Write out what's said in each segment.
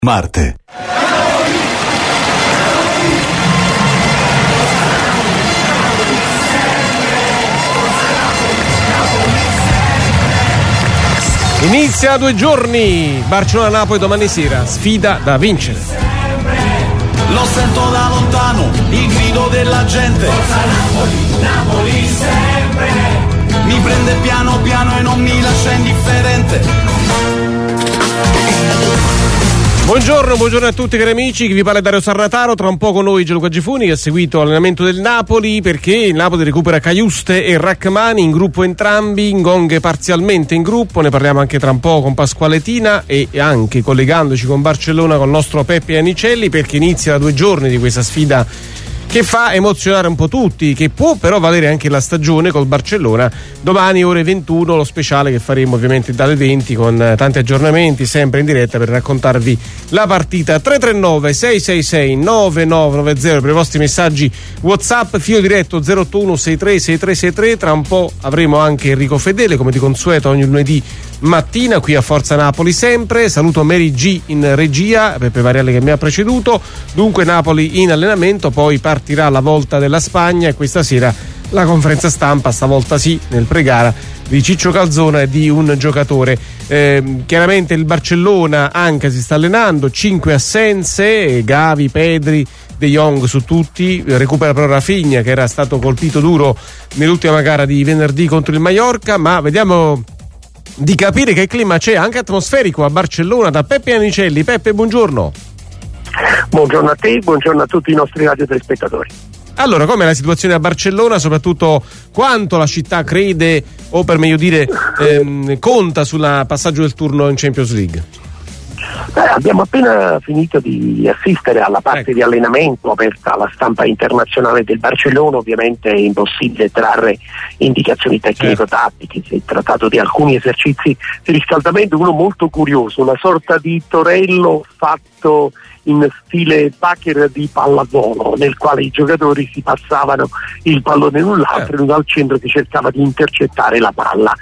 Marte. Inizia 2 giorni, Barcellona-Napoli domani sera, sfida da vincere. Lo sento da lontano, il grido della gente. Forza Napoli, Napoli sempre. Mi prende piano piano e non mi lascia indifferente. Buongiorno a tutti cari amici, chi vi parla è Dario Sarnataro, tra un po' con noi Gianluca Gifuni che ha seguito l'allenamento del Napoli perché il Napoli recupera Cajuste e Rachmani in gruppo entrambi, Ngonghe parzialmente in gruppo, ne parliamo anche tra un po' con Pasquale Tina e anche collegandoci con Barcellona con il nostro Peppe Anicelli perché inizia da 2 giorni di questa sfida che fa emozionare un po' tutti, che può però valere anche la stagione col Barcellona. Domani ore 21 lo speciale che faremo ovviamente dalle 20 con tanti aggiornamenti sempre in diretta per raccontarvi la partita. 339 666 9990 per i vostri messaggi WhatsApp, filo diretto 081 63 6363. Tra un po' avremo anche Enrico Fedele come di consueto ogni lunedì mattina qui a Forza Napoli sempre. Saluto Mary G in regia, Peppe Variale che mi ha preceduto. Dunque Napoli in allenamento, poi partirà la volta della Spagna e questa sera la conferenza stampa, stavolta sì nel pre-gara, di Ciccio Calzona e di un giocatore. Chiaramente il Barcellona anche si sta allenando, 5 assenze, Gavi, Pedri, De Jong su tutti, recupera però Rafinha che era stato colpito duro nell'ultima gara di venerdì contro il Mallorca, ma vediamo di capire che clima c'è anche atmosferico a Barcellona da Peppe Anicelli. Peppe, buongiorno. Buongiorno a te, buongiorno a tutti i nostri radiotelespektatori. Allora, com'è la situazione a Barcellona, soprattutto quanto la città crede, o per meglio dire conta sul passaggio del turno in Champions League? Abbiamo appena finito di assistere alla parte di allenamento aperta alla stampa internazionale del Barcellona. Ovviamente è impossibile trarre indicazioni tecnico-tattiche, si è trattato di alcuni esercizi di riscaldamento, uno molto curioso, una sorta di torello fatto in stile Bacher di pallavolo, nel quale i giocatori si passavano il pallone l'un l'altro e uno al centro che cercava di intercettare la palla.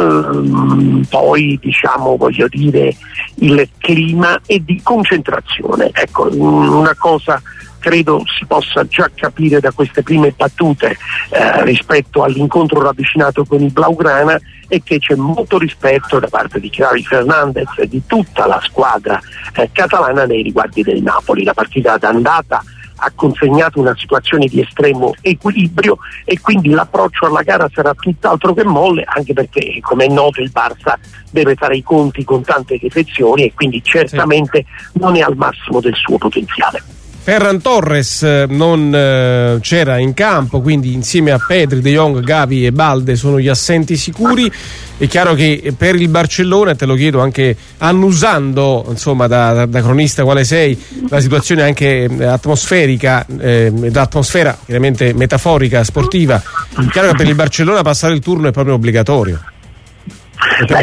Poi voglio dire, il clima è di concentrazione. Ecco, una cosa credo si possa già capire da queste prime battute rispetto all'incontro ravvicinato con il Blaugrana, è che c'è molto rispetto da parte di Xavi Fernandez e di tutta la squadra catalana nei riguardi del Napoli. La partita d'andata ha consegnato una situazione di estremo equilibrio e quindi l'approccio alla gara sarà tutt'altro che molle, anche perché, come è noto, il Barça deve fare i conti con tante defezioni e quindi certamente non è al massimo del suo potenziale. Ferran Torres non c'era in campo, quindi insieme a Pedri, De Jong, Gavi e Balde sono gli assenti sicuri. È chiaro che per il Barcellona, te lo chiedo anche annusando, insomma, da cronista quale sei, la situazione anche atmosferica, l'atmosfera chiaramente metaforica, sportiva, è chiaro che per il Barcellona passare il turno è proprio obbligatorio. Anche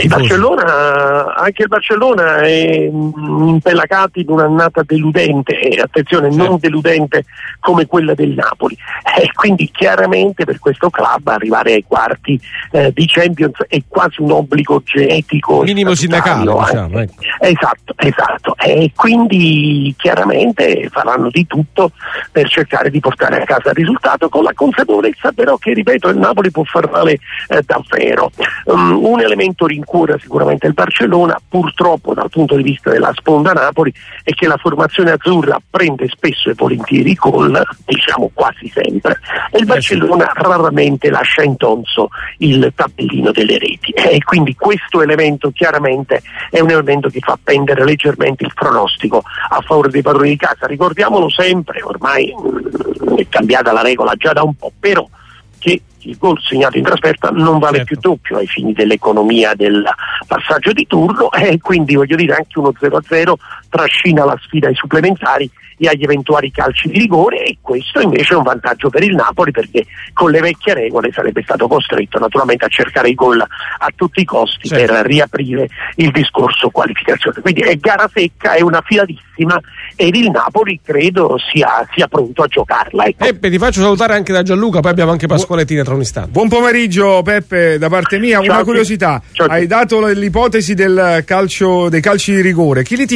il Barcellona è impelagati in un'annata deludente, attenzione, non deludente come quella del Napoli, e quindi chiaramente per questo club arrivare ai quarti di Champions è quasi un obbligo genetico, minimo sindacale, diciamo, ecco. Esatto, e quindi chiaramente faranno di tutto per cercare di portare a casa il risultato, con la consapevolezza però che, ripeto, il Napoli può far male davvero. Un elemento rincuora sicuramente il Barcellona, purtroppo dal punto di vista della sponda Napoli, è che la formazione azzurra prende spesso e volentieri i gol, diciamo quasi sempre, e il Barcellona raramente lascia intonso il tabellino delle reti, e quindi questo elemento chiaramente è un elemento che fa pendere leggermente il pronostico a favore dei padroni di casa. Ricordiamolo sempre, ormai è cambiata la regola già da un po', però che il gol segnato in trasferta non vale più doppio ai fini dell'economia del passaggio di turno, e quindi voglio dire anche uno 0-0 trascina la sfida ai supplementari e agli eventuali calci di rigore, e questo invece è un vantaggio per il Napoli, perché con le vecchie regole sarebbe stato costretto naturalmente a cercare i gol a tutti i costi per riaprire il discorso qualificazione. Quindi è gara secca, è una filatissima, ed il Napoli credo sia pronto a giocarla. Ecco. Peppe, ti faccio salutare anche da Gianluca, poi abbiamo anche Pasquale Tina tra un istante. Buon pomeriggio Peppe, da parte mia. Una curiosità, hai dato l'ipotesi del calcio, dei calci di rigore, chi li tira secondo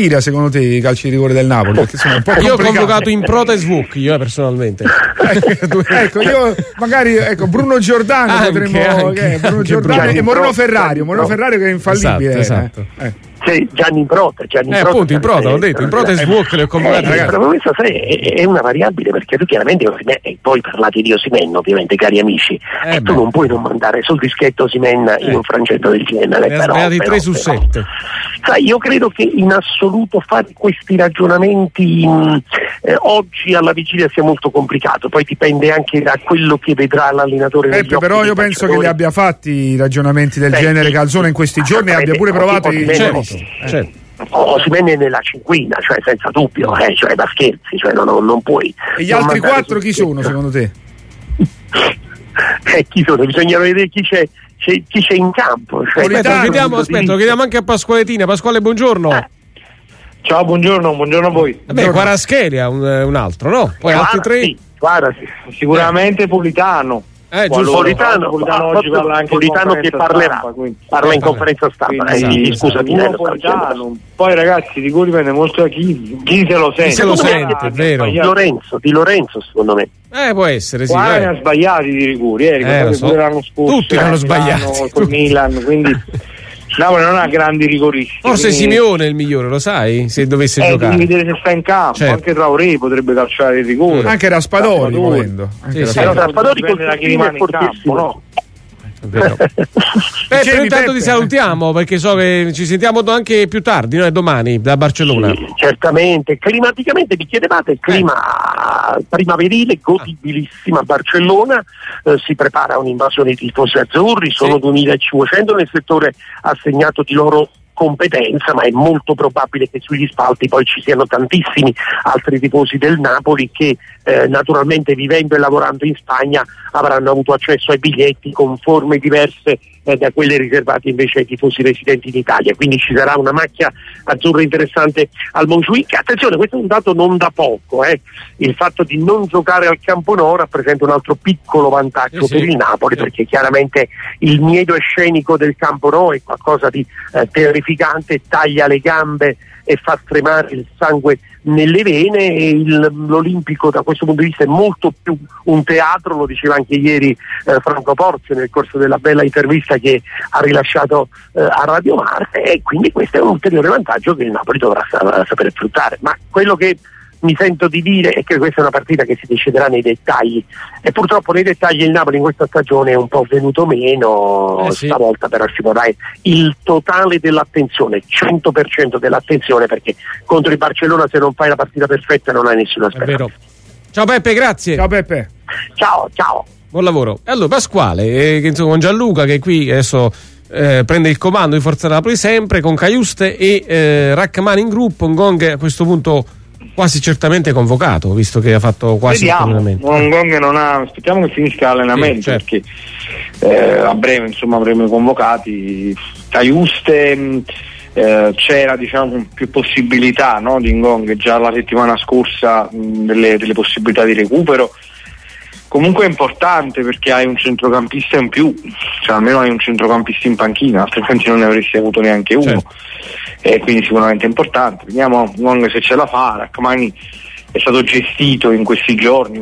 secondo te i calci di rigore del Napoli? Perché sono un po' io ho convocato in Prota e Svuk, io personalmente. Ecco, io magari Bruno Giordano Bruno Giordano e Moreno Ferrario che è infallibile. Esatto. Gianni Prota. Appunto, in Prota, l'ho detto, in Prota e Svuk le ho convocate. Questa è una variabile, perché tu chiaramente poi parlate di Osimhen, ovviamente, cari amici, tu non puoi non mandare sul dischetto Osimhen in un francetto del genere. Ne ha sbagliati 3 su 7. Sai, io credo che in assoluto fare questi ragionamenti oggi alla vigilia sia molto complicato, poi dipende anche da quello che vedrà l'allenatore. Però io penso che li abbia fatti i ragionamenti del genere Calzona in questi giorni, abbia pure provato Certo. Osimhen è nella cinquina, cioè senza dubbio, cioè da scherzi, cioè non puoi. E gli altri 4 chi sono secondo te? Chi sono? Bisogna vedere chi c'è in campo. Cioè, lo chiediamo anche a Pasqualetina. Pasquale, buongiorno. Ciao, buongiorno a voi. Quaraschelia un altro, no? Poi altri 3. Sì. Sicuramente Politano. Politano che parla in conferenza stampa. Scusami, Politano. Poi ragazzi, di cui dipende molto da chi se lo sente. È vero. Di Lorenzo secondo me. Può essere, sì. Ne ha sbagliati di rigori, l'anno scorso. Tutti hanno sbagliati. Col Milan, quindi Napoli non ha grandi rigoristi. Forse Simeone è il migliore, lo sai? Se dovesse giocare. Devi vedere se sta in campo. Certo. Anche Traoré potrebbe calciare il rigore. Anche Raspadori volendo. Raspadori col rimane in campo, no? Intanto ti salutiamo, perché so che ci sentiamo anche più tardi, domani da Barcellona. Sì, certamente. Climaticamente vi chiedevate il clima primaverile godibilissima a Barcellona, si prepara un'invasione di tifosi azzurri, sono 2500 nel settore assegnato di loro competenza, ma è molto probabile che sugli spalti poi ci siano tantissimi altri tifosi del Napoli che naturalmente, vivendo e lavorando in Spagna, avranno avuto accesso ai biglietti con forme diverse da quelle riservate invece ai tifosi residenti in Italia, quindi ci sarà una macchia azzurra interessante al Montjuïc. Attenzione, questo è un dato non da poco, il fatto di non giocare al Camp Nou rappresenta un altro piccolo vantaggio per il Napoli, perché chiaramente il miedo scenico del Camp Nou è qualcosa di terrificante, taglia le gambe e fa tremare il sangue nelle vene, e l'Olimpico da questo punto di vista è molto più un teatro, lo diceva anche ieri Franco Porzio nel corso della bella intervista che ha rilasciato a Radio Marte, e quindi questo è un ulteriore vantaggio che il Napoli dovrà sapere sfruttare. Ma quello che mi sento di dire è che questa è una partita che si deciderà nei dettagli, e purtroppo nei dettagli il Napoli in questa stagione è un po' venuto meno. Stavolta però ci vorrà il totale dell'attenzione, 100% dell'attenzione, perché contro il Barcellona se non fai la partita perfetta non hai nessuna speranza. Ciao Peppe, grazie. Ciao Peppe. Ciao. Buon lavoro. E allora Pasquale, con Gianluca che qui adesso prende il comando di Forza Napoli sempre, con Cajuste e Rachmani in gruppo, Ngong a questo punto quasi certamente convocato, visto che ha fatto quasi l'allenamento. Aspettiamo che finisca l'allenamento, perché a breve insomma avremo i convocati. Cajuste c'era più possibilità, no, di Ngong già la settimana scorsa, delle possibilità di recupero. Comunque è importante, perché hai un centrocampista in più, cioè almeno hai un centrocampista in panchina, altrimenti non ne avresti avuto neanche uno. E quindi sicuramente è importante. Vediamo Ngong se ce la fa. Rachmani è stato gestito in questi giorni,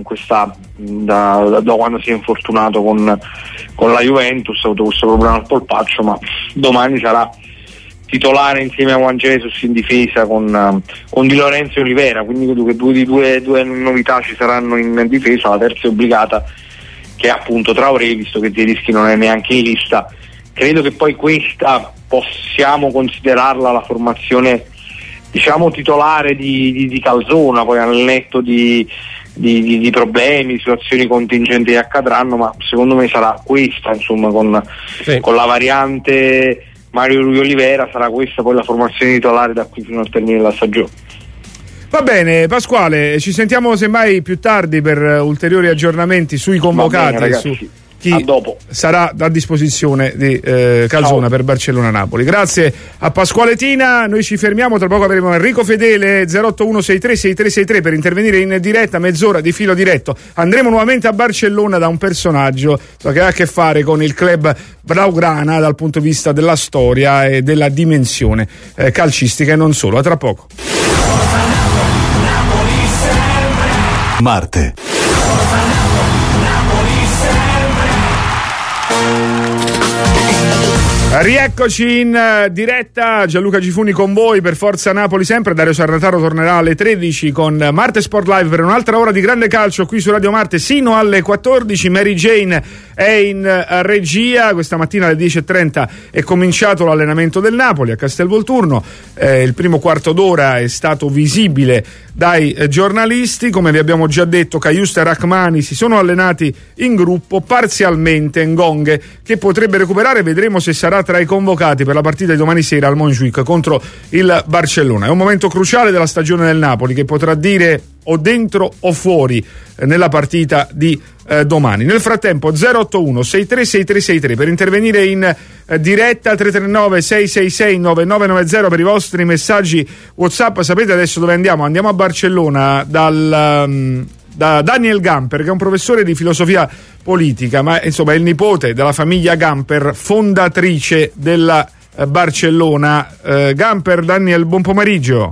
da quando si è infortunato con la Juventus, ha avuto questo problema al polpaccio, ma domani sarà titolare insieme a Juan Jesus in difesa con Di Lorenzo e Olivera, quindi credo che due novità ci saranno in difesa. La terza è obbligata, che è appunto Traoré, visto che Zielinski non è neanche in lista. Credo che poi questa possiamo considerarla la formazione titolare di Calzona, poi al netto di problemi, situazioni contingenti che accadranno, ma secondo me sarà questa, insomma, con la variante Mario Rui Olivera, sarà questa poi la formazione titolare da qui fino al termine della stagione. Va bene chi sentiamo semmai più tardi per ulteriori aggiornamenti sui convocati, bene, su chi sarà a disposizione di Calzona per Barcellona-Napoli. Grazie a Pasquale Tina, noi ci fermiamo, tra poco avremo Enrico Fedele 081636363 per intervenire in diretta, mezz'ora di filo diretto. Andremo nuovamente a Barcellona da un personaggio che ha a che fare con il club blaugrana dal punto di vista della storia e della dimensione calcistica e non solo. A tra poco. Marte. Rieccoci in diretta, Gianluca Gifuni con voi per Forza Napoli sempre. Dario Sarrataro tornerà alle 13 con Marte Sport Live per un'altra ora di grande calcio qui su Radio Marte sino alle 14. Mary Jane è in regia, questa mattina alle 10:30 è cominciato l'allenamento del Napoli a Castelvolturno, il primo quarto d'ora è stato visibile dai giornalisti, come vi abbiamo già detto Cajuste e Rachmani si sono allenati in gruppo, parzialmente Ngonghe che potrebbe recuperare, vedremo se sarà tra i convocati per la partita di domani sera al Montjuic contro il Barcellona. È un momento cruciale della stagione del Napoli che potrà dire o dentro o fuori nella partita di domani. Nel frattempo 081 636363 per intervenire in diretta, 339 666 9990 per i vostri messaggi WhatsApp. Sapete adesso dove andiamo? Andiamo a Barcellona da Daniel Gamper, che è un professore di filosofia politica, ma insomma è il nipote della famiglia Gamper, fondatrice della Barcellona. Gamper, Daniel, buon pomeriggio.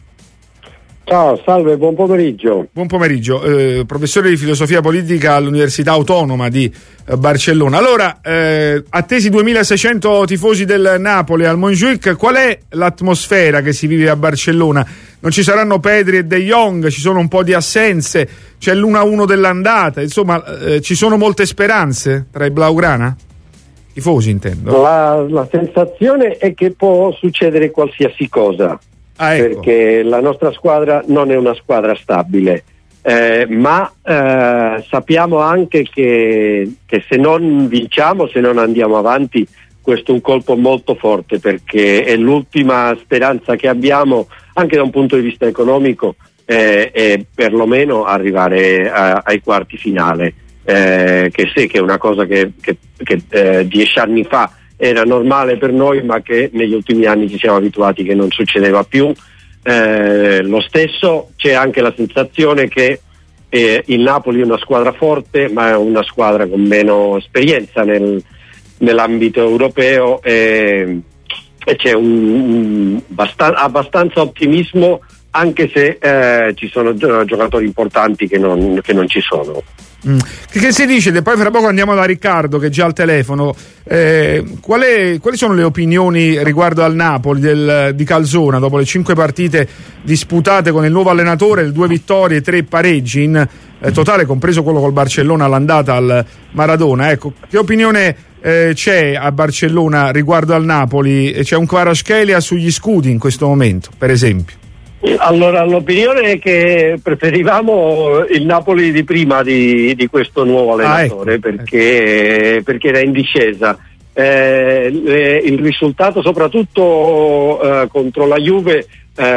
Ciao, salve, buon pomeriggio. Buon pomeriggio, professore di filosofia politica all'Università Autonoma di Barcellona. Allora, attesi 2600 tifosi del Napoli al Montjuic, qual è l'atmosfera che si vive a Barcellona? Non ci saranno Pedri e De Jong, ci sono un po' di assenze, c'è l'1-1 dell'andata, insomma ci sono molte speranze tra i blaugrana? Tifosi intendo. La sensazione è che può succedere qualsiasi cosa. Ecco. Perché la nostra squadra non è una squadra stabile, ma sappiamo anche che se non vinciamo, se non andiamo avanti, questo è un colpo molto forte, perché è l'ultima speranza che abbiamo anche da un punto di vista economico, è perlomeno arrivare ai quarti finale, che sì, che è una cosa che 10 anni fa era normale per noi, ma che negli ultimi anni ci siamo abituati che non succedeva più. Lo stesso, c'è anche la sensazione che il Napoli è una squadra forte, ma è una squadra con meno esperienza nell'ambito europeo, e c'è abbastanza ottimismo, anche se ci sono giocatori importanti che non ci sono. Che si dice? Poi fra poco andiamo da Riccardo che è già al telefono. Quali sono le opinioni riguardo al Napoli di Calzona dopo le 5 partite disputate con il nuovo allenatore, 2 vittorie e 3 pareggi in totale, compreso quello col Barcellona all'andata al Maradona? Ecco, che opinione c'è a Barcellona riguardo al Napoli? C'è un Kvaratskhelia sugli scudi in questo momento, per esempio? Allora, l'opinione è che preferivamo il Napoli di prima di questo nuovo allenatore, perché era in discesa. Il risultato, soprattutto contro la Juve,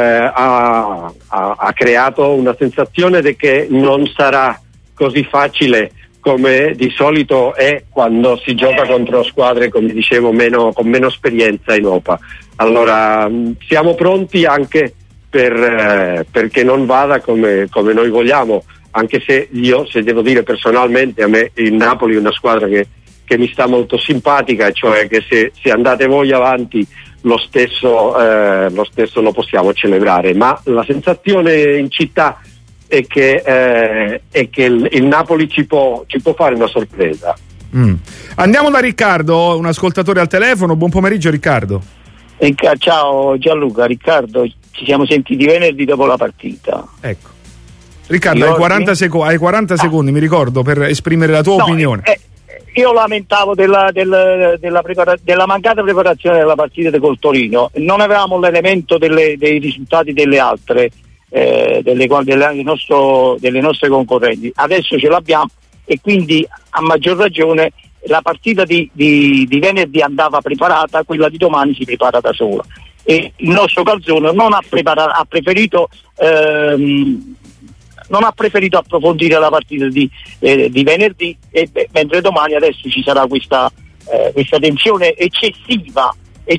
ha creato una sensazione di che non sarà così facile come di solito è quando si gioca contro squadre, come dicevo, con meno esperienza in Europa. Allora siamo pronti anche perché non vada come noi vogliamo, anche se devo dire personalmente, a me il Napoli è una squadra che mi sta molto simpatica, cioè che se andate voi avanti lo stesso lo possiamo celebrare, ma la sensazione in città è che il Napoli ci può fare una sorpresa. Andiamo da Riccardo, un ascoltatore al telefono. Buon pomeriggio Riccardo. Ciao Gianluca, Riccardo, ci siamo sentiti venerdì dopo la partita. Ecco, Riccardo, hai 40 secondi, mi ricordo, per esprimere la tua opinione. Io lamentavo della mancata preparazione della partita col Torino. Non avevamo l'elemento dei risultati delle altre, delle nostre concorrenti. Adesso ce l'abbiamo e quindi a maggior ragione la partita di venerdì andava preparata, quella di domani si prepara da sola. E il nostro Calzona non ha preferito non ha preferito approfondire la partita di venerdì, mentre domani adesso ci sarà questa tensione eccessiva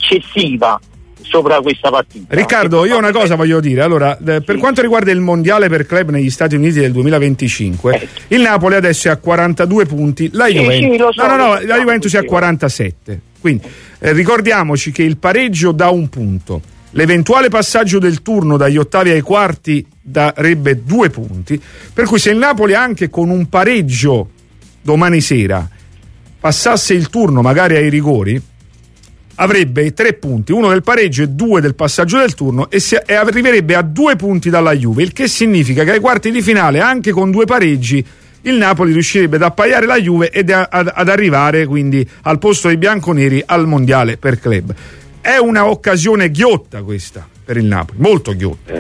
sopra questa partita. Riccardo, io una cosa voglio dire. Allora, per quanto riguarda il mondiale per club negli Stati Uniti del 2025, il Napoli adesso è a 42 punti, la Juventus, la Juventus è a 47. Quindi ricordiamoci che il pareggio dà un punto, l'eventuale passaggio del turno dagli ottavi ai quarti darebbe 2 punti, per cui se il Napoli anche con un pareggio domani sera passasse il turno magari ai rigori, avrebbe 3 punti, 1 del pareggio e 2 del passaggio del turno, e arriverebbe a 2 punti dalla Juve, il che significa che ai quarti di finale, anche con 2 pareggi, il Napoli riuscirebbe ad appaiare la Juve ed ad arrivare quindi al posto dei bianconeri al mondiale per club. È una occasione ghiotta questa per il Napoli, molto ghiotta.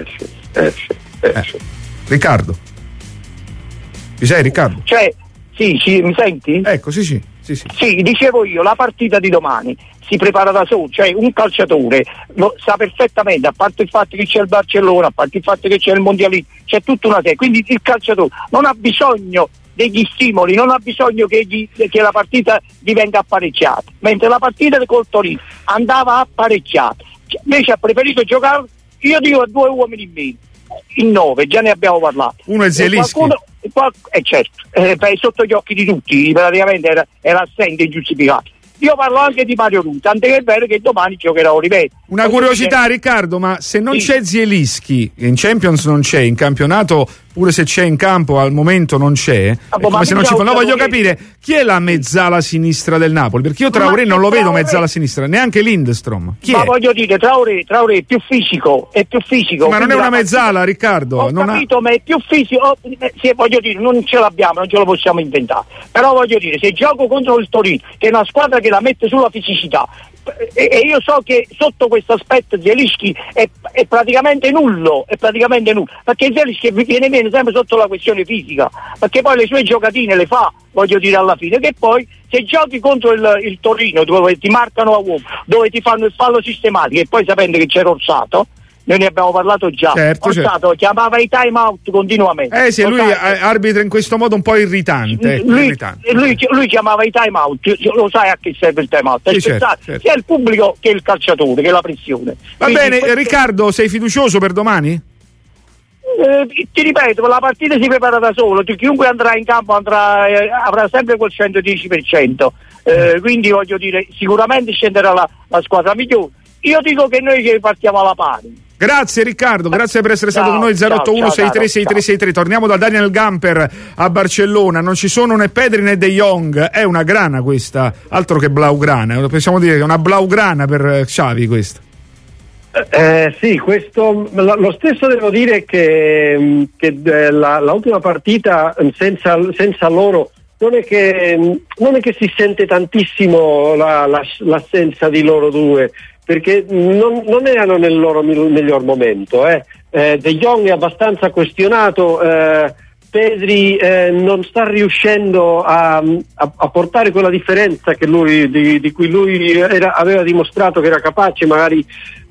Riccardo, ci sei, Riccardo? Sì, mi senti? Ecco, sì. Sì, dicevo io, la partita di domani si prepara da solo, cioè un calciatore lo sa perfettamente, a parte il fatto che c'è il Barcellona, a parte il fatto che c'è il Mondialino, c'è tutta una serie, quindi il calciatore non ha bisogno degli stimoli, non ha bisogno che la partita divenga apparecchiata, mentre la partita col Torino andava apparecchiata, invece ha preferito giocare, io dico, a 2 uomini in meno, in 9, già ne abbiamo parlato. Uno è Zielinski. Certo, sotto gli occhi di tutti, praticamente era assente e ingiustificato. Io parlo anche di Mario Rui, tant'è che è vero che domani giocherà Oliveira. Una curiosità, Riccardo, ma se non c'è Zielinski, in Champions non c'è, in campionato pure se c'è in campo al momento non c'è, come se non ci fa. No, voglio capire chi è la mezzala sinistra del Napoli, perché io Traoré non lo vedo mezzala sinistra, neanche Lindstrom. Chi è? Voglio dire, Traoré è più fisico, ma non è una mezzala, Riccardo. Ho capito, ma è più fisico, voglio dire, non ce l'abbiamo, non ce lo possiamo inventare, però voglio dire, se gioco contro il Torino, che è una squadra che la mette sulla fisicità, e io so che sotto questo aspetto Zielinski è praticamente nullo, perché Zielinski viene meno sempre sotto la questione fisica, perché poi le sue giocatine le fa, voglio dire, alla fine, che poi se giochi contro il Torino, dove ti marcano a uomo, dove ti fanno il fallo sistematico, e poi sapendo che c'era Orsato, noi ne abbiamo parlato già, Orsato chiamava i time out continuamente. Sì, lui arbitra in questo modo un po' irritante. Lui chiamava i time out, lo sai a che serve il time out? Certo. Sia il pubblico che il calciatore, che la pressione. Bene, Riccardo, sei fiducioso per domani? Ti ripeto, la partita si prepara da solo, chiunque andrà in campo avrà sempre quel 110%, quindi voglio dire, sicuramente scenderà la squadra migliore. Io dico che noi partiamo alla pari. Grazie Riccardo, grazie per essere stato con noi. 081-63-6363. Torniamo da Daniel Gamper a Barcellona. Non ci sono né Pedri né De Jong. È una grana questa, altro che blaugrana. Possiamo dire che è una blaugrana per Xavi questa. Sì, questo lo stesso devo dire che l'ultima partita senza loro non è che si sente tantissimo l'assenza di loro due, perché non erano nel loro miglior momento. De Jong è abbastanza questionato, Pedri non sta riuscendo a portare quella differenza che di cui lui aveva dimostrato che era capace. Magari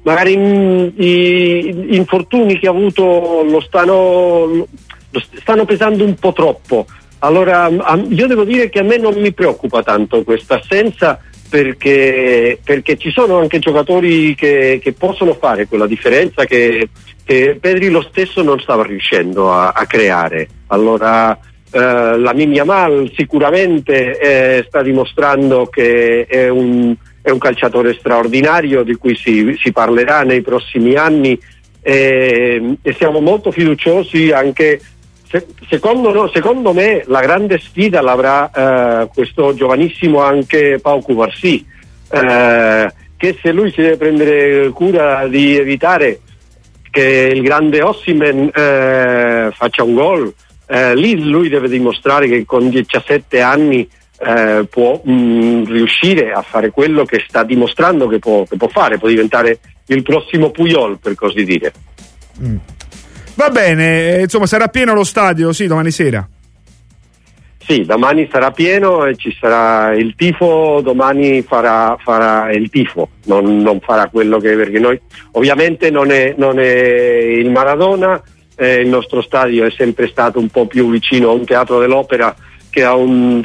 gli infortuni che ha avuto lo stanno pesando un po' troppo. Allora io devo dire che a me non mi preoccupa tanto questa assenza, perché ci sono anche giocatori che possono fare quella differenza che Pedri lo stesso non stava riuscendo a creare. Allora Lamine Yamal sicuramente sta dimostrando che è un calciatore straordinario di cui si parlerà nei prossimi anni, e siamo molto fiduciosi anche. Secondo me la grande sfida l'avrà questo giovanissimo anche Pau Cubarsí, che se lui si deve prendere cura di evitare che il grande Osimhen faccia un gol, lì lui deve dimostrare che con 17 anni può riuscire a fare quello che sta dimostrando che può fare, può diventare il prossimo Puyol, per così dire. Va bene, insomma sarà pieno lo stadio, sì, domani sera? Sì, domani sarà pieno e ci sarà il tifo, domani farà il tifo, non farà quello che, perché noi ovviamente non è il Maradona, il nostro stadio è sempre stato un po' più vicino a un teatro dell'opera che a un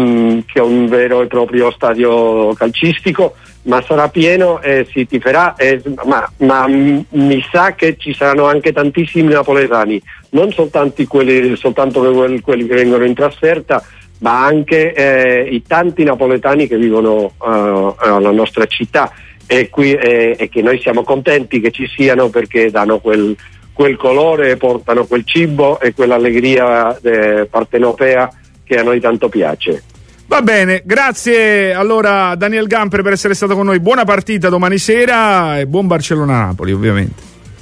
vero e proprio stadio calcistico, ma sarà pieno e si tiferà, ma mi sa che ci saranno anche tantissimi napoletani, non soltanto quelli che vengono in trasferta, ma anche i tanti napoletani che vivono alla nostra città e che noi siamo contenti che ci siano, perché danno quel colore, portano quel cibo e quell'allegria partenopea che a noi tanto piace. Va bene, grazie allora Daniel Gamper per essere stato con noi, buona partita domani sera e buon Barcellona-Napoli ovviamente.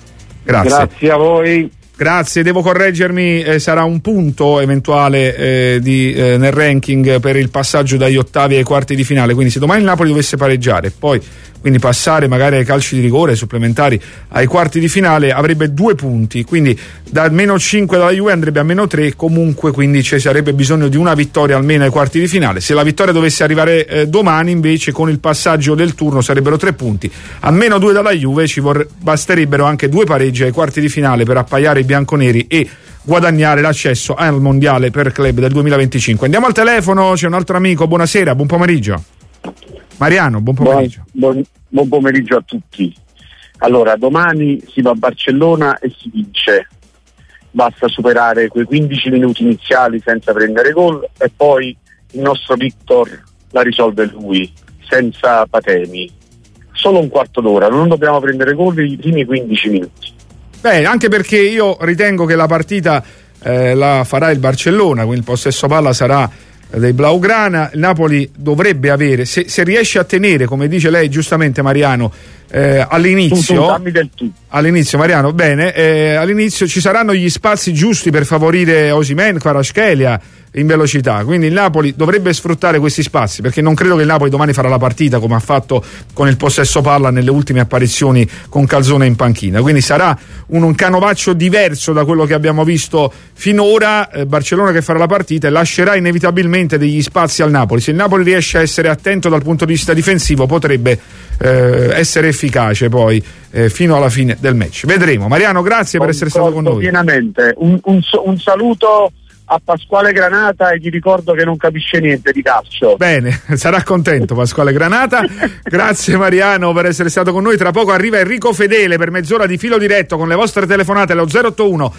Grazie a voi. Grazie, devo correggermi, sarà un punto eventuale nel ranking per il passaggio dagli ottavi ai quarti di finale, quindi se domani il Napoli dovesse pareggiare poi quindi passare magari ai calci di rigore supplementari ai quarti di finale, avrebbe 2 punti, quindi da -5 dalla Juve andrebbe a -3 comunque, quindi ci sarebbe bisogno di una vittoria almeno ai quarti di finale. Se la vittoria dovesse arrivare domani invece, con il passaggio del turno sarebbero 3 punti, a -2 dalla Juve basterebbero anche 2 pareggi ai quarti di finale per appaiare i bianconeri e guadagnare l'accesso al mondiale per club del 2025. Andiamo al telefono, c'è un altro amico. Buonasera, buon pomeriggio. Mariano, buon pomeriggio. Buon pomeriggio a tutti. Allora, domani si va a Barcellona e si vince. Basta superare quei 15 minuti iniziali senza prendere gol e poi il nostro Victor la risolve lui, senza patemi. Solo un quarto d'ora, non dobbiamo prendere gol nei primi 15 minuti. Beh, anche perché io ritengo che la partita la farà il Barcellona, quindi il possesso palla sarà dei Blaugrana. Il Napoli dovrebbe avere, se riesce a tenere, come dice lei giustamente Mariano, all'inizio Mariano, bene, all'inizio ci saranno gli spazi giusti per favorire Osimhen, Kvaratskhelia in velocità, quindi il Napoli dovrebbe sfruttare questi spazi, perché non credo che il Napoli domani farà la partita come ha fatto con il possesso palla nelle ultime apparizioni con Calzone in panchina, quindi sarà un canovaccio diverso da quello che abbiamo visto finora. Barcellona che farà la partita e lascerà inevitabilmente degli spazi al Napoli. Se il Napoli riesce a essere attento dal punto di vista difensivo potrebbe essere efficace poi fino alla fine del match. Vedremo. Mariano, grazie per essere stato con noi. Pienamente. Un saluto a Pasquale Granata e gli ricordo che non capisce niente di calcio. Bene, sarà contento Pasquale Granata. Grazie Mariano per essere stato con noi. Tra poco arriva Enrico Fedele per mezz'ora di filo diretto con le vostre telefonate allo 081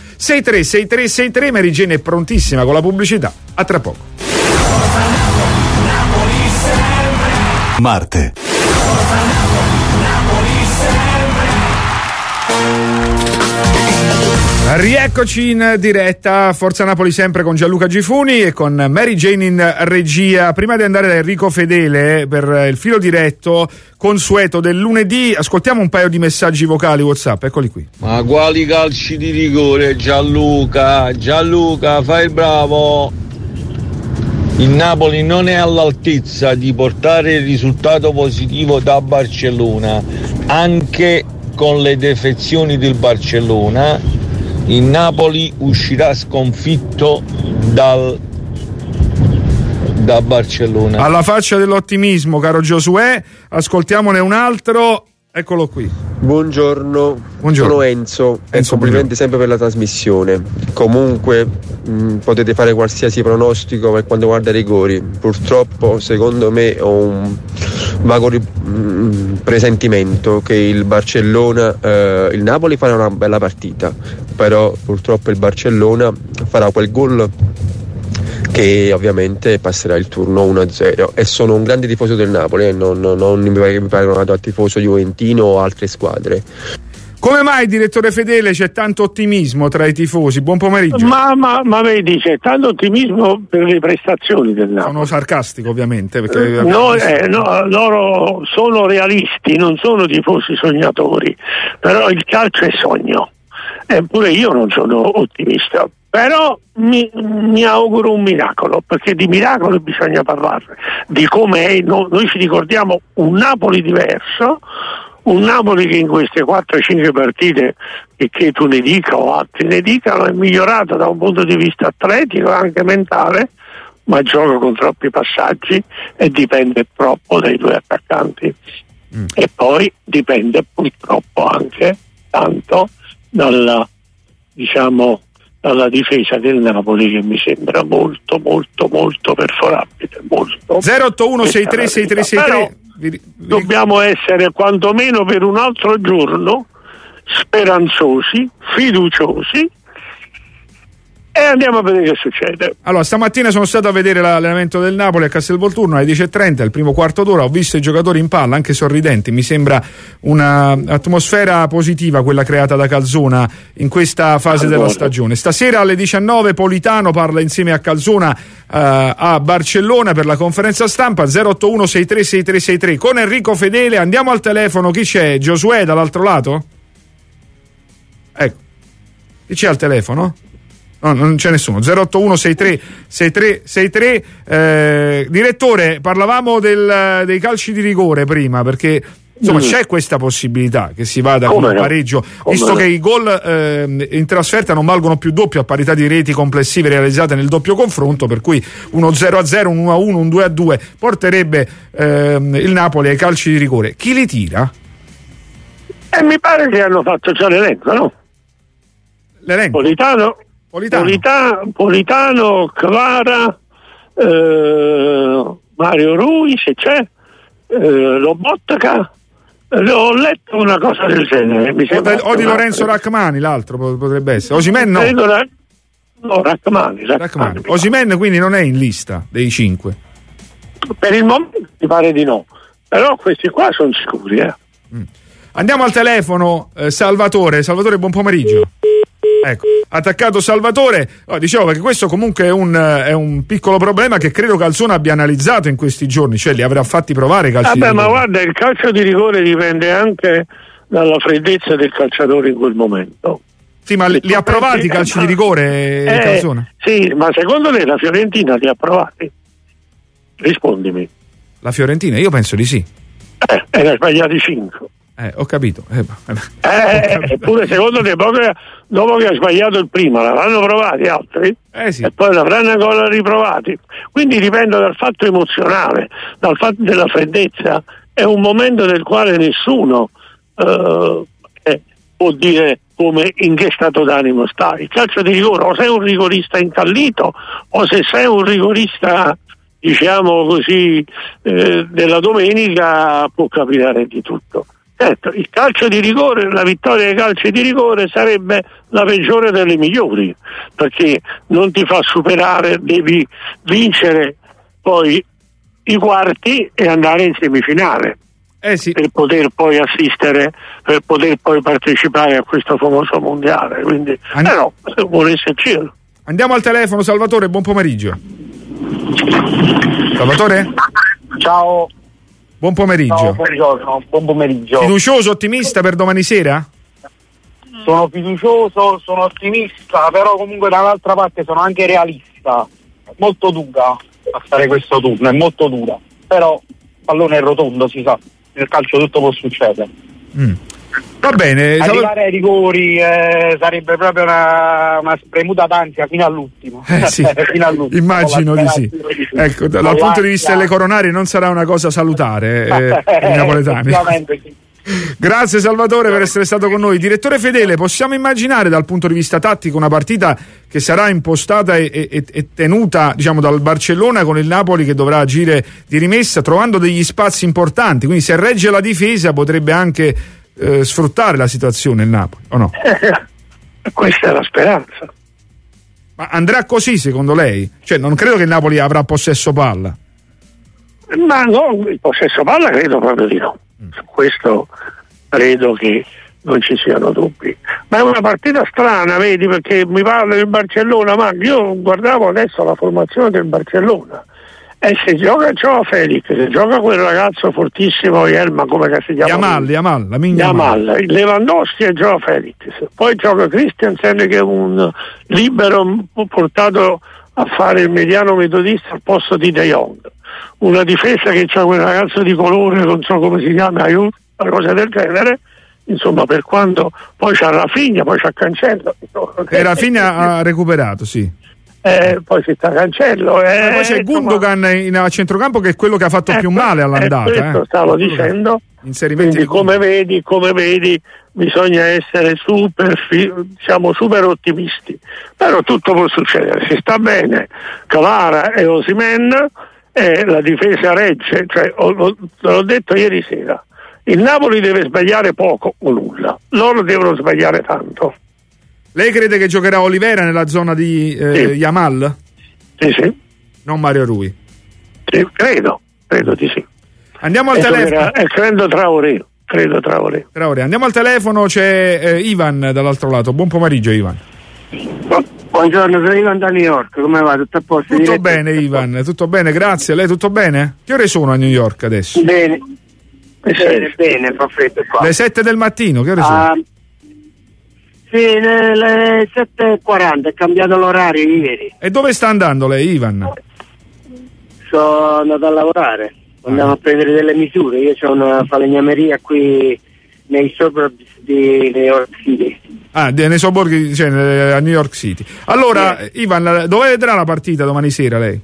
636363. Mary Jane è prontissima con la pubblicità. A tra poco. Marte. Rieccoci in diretta, Forza Napoli sempre con Gianluca Gifuni e con Mary Jane in regia. Prima di andare da Enrico Fedele per il filo diretto consueto del lunedì, ascoltiamo un paio di messaggi vocali WhatsApp, eccoli qui. Ma quali calci di rigore, Gianluca, fai il bravo. Il Napoli non è all'altezza di portare il risultato positivo da Barcellona, anche con le defezioni del Barcellona. Il Napoli uscirà sconfitto da Barcellona. Alla faccia dell'ottimismo, caro Giosuè, ascoltiamone un altro, eccolo qui. Buongiorno. Sono Enzo, complimenti sempre per la trasmissione. Comunque potete fare qualsiasi pronostico per quanto riguarda i rigori. Purtroppo secondo me ho un vago presentimento che il Barcellona, il Napoli farà una bella partita, però purtroppo il Barcellona farà quel gol che ovviamente passerà il turno 1-0 e sono un grande tifoso del Napoli, non mi paragonato al tifoso juventino o altre squadre. Come mai, direttore Fedele, c'è tanto ottimismo tra i tifosi? Buon pomeriggio. Ma vedi, c'è tanto ottimismo per le prestazioni del Napoli. Sono sarcastico ovviamente perché loro sono realisti, non sono tifosi sognatori, però il calcio è sogno, eppure io non sono ottimista, però mi auguro un miracolo, perché di miracolo bisogna parlare, di come è, noi ci ricordiamo un Napoli diverso, un Napoli che in queste 4-5 partite, che tu ne dica o altri ne dicano, è migliorato da un punto di vista atletico e anche mentale, ma gioca con troppi passaggi e dipende troppo dai due attaccanti. E poi dipende purtroppo anche tanto diciamo, dalla difesa del Napoli, che mi sembra molto molto molto perforabile. 081636363. Dobbiamo essere quantomeno per un altro giorno speranzosi, fiduciosi, e andiamo a vedere che succede. Allora, stamattina sono stato a vedere l'allenamento del Napoli a Castelvolturno alle 10:30, il primo quarto d'ora. Ho visto i giocatori in palla, anche sorridenti. Mi sembra un'atmosfera positiva quella creata da Calzona in questa fase della stagione. Stasera alle 19 Politano parla insieme a Calzona a Barcellona per la conferenza stampa. 081636363 con Enrico Fedele. Andiamo al telefono. Chi c'è? Giosuè dall'altro lato? Ecco. Chi c'è al telefono? No, non c'è nessuno. 081636363. Direttore, parlavamo dei calci di rigore prima, perché insomma c'è questa possibilità che si vada con un pareggio, visto che i gol in trasferta non valgono più doppio a parità di reti complessive realizzate nel doppio confronto, per cui uno 0-0, un 1-1, un 2-2 porterebbe il Napoli ai calci di rigore. Chi li tira? Mi pare che hanno fatto già l'elenco, no? L'elenco? Politano, Kvara, Mario Rui, se c'è, Lobotka. Ho letto una cosa del genere. Mi sembra o di Lorenzo Rachmani, l'altro potrebbe essere. Osimhen no. Rachmani. Osimhen quindi non è in lista dei 5. Per il momento mi pare di no, però questi qua sono sicuri. Andiamo al telefono. Salvatore, buon pomeriggio. Ecco, attaccato Salvatore. Dicevo, perché questo comunque è un piccolo problema che credo Calzona abbia analizzato in questi giorni, cioè li avrà fatti provare i calci di rigore. Ma guarda, il calcio di rigore dipende anche dalla freddezza del calciatore in quel momento. Sì, ma li ha provati i calci di rigore Calzona? Sì, ma secondo me la Fiorentina li ha provati? Rispondimi. La Fiorentina? Io penso di sì. E ne ha sbagliati 5. Ho capito. Eppure secondo te, dopo che ha sbagliato il primo, l'avranno provati altri? Sì. E poi l'avranno ancora riprovati. Quindi dipende dal fatto emozionale, dal fatto della freddezza. È un momento nel quale nessuno può dire in che stato d'animo sta. Il calcio di rigore, o sei un rigorista incallito, o se sei un rigorista, diciamo così, della domenica, può capitare di tutto. Certo, il calcio di rigore, la vittoria dei calci di rigore sarebbe la peggiore delle migliori, perché non ti fa superare, devi vincere poi i quarti e andare in semifinale. Sì. Per poter poi assistere, per poter poi partecipare a questo famoso mondiale. Quindi, però, se volesse il cielo. Andiamo al telefono, Salvatore, buon pomeriggio. Salvatore? Ciao. Buon pomeriggio. Ciao, buon pomeriggio. Fiducioso, ottimista per domani sera? Sono fiducioso, sono ottimista, però comunque dall'altra parte sono anche realista. Molto dura a fare questo turno, è molto dura. Però il pallone è rotondo, si sa. Nel calcio tutto può succedere. Va bene. Arrivare ai rigori sarebbe proprio una spremuta d'ansia fino all'ultimo. Sì. Fino all'ultimo. Immagino di sì. Ecco, dal punto di vista delle coronarie non sarà una cosa salutare i napoletani. Sì. Grazie Salvatore per essere stato con noi. Direttore Fedele, possiamo immaginare dal punto di vista tattico una partita che sarà impostata e tenuta, diciamo, dal Barcellona, con il Napoli che dovrà agire di rimessa trovando degli spazi importanti, quindi se regge la difesa potrebbe anche sfruttare la situazione il Napoli, o no? Questa è la speranza. Ma andrà così secondo lei? Cioè non credo che il Napoli avrà possesso palla. Ma no, il possesso palla credo proprio di no. Su questo credo che non ci siano dubbi. Ma è una partita strana, vedi, perché mi parla del Barcellona, ma io guardavo adesso la formazione del Barcellona e se gioca Joao Felix, se gioca quel ragazzo fortissimo Yelma, come si chiama? Yamal, Lewandowski e Joao Felix, poi gioca Christensen che è un libero portato a fare il mediano metodista al posto di De Jong, una difesa che c'ha quel ragazzo di colore, non so come si chiama, una cosa del genere. Insomma, per quanto poi c'ha Rafinha, poi c'ha Cancello. E Rafinha ha recuperato, sì. poi si sta Cancello. Poi c'è Gundogan a centrocampo, che è quello che ha fatto più male all'andata. Questo stavo dicendo. Quindi come vedi bisogna essere super ottimisti, però tutto può succedere. Si sta bene Kvara e Osimhen e la difesa regge, cioè, l'ho detto ieri sera, il Napoli deve sbagliare poco o nulla, loro devono sbagliare tanto. Lei crede che giocherà Olivera nella zona di Yamal? Sì. Non Mario Rui? Sì, credo di sì. Andiamo al telefono. Credo Traoré. Andiamo al telefono, c'è Ivan dall'altro lato. Buon pomeriggio, Ivan. Buongiorno, sono Ivan da New York, come va? Tutto a posto? Tutto bene, Ivan, tutto bene, grazie. Lei tutto bene? Che ore sono a New York adesso? Bene, fa freddo qua. Le 7 del mattino, che ore sono? Sì, le 7:40, è cambiato l'orario ieri. E dove sta andando lei, Ivan? Sono andato a lavorare, andiamo a prendere delle misure. Io ho una falegnameria qui nei suburbs di New York City. Nei sobborghi, cioè a New York City. Allora, Ivan, dove vedrà la partita domani sera lei?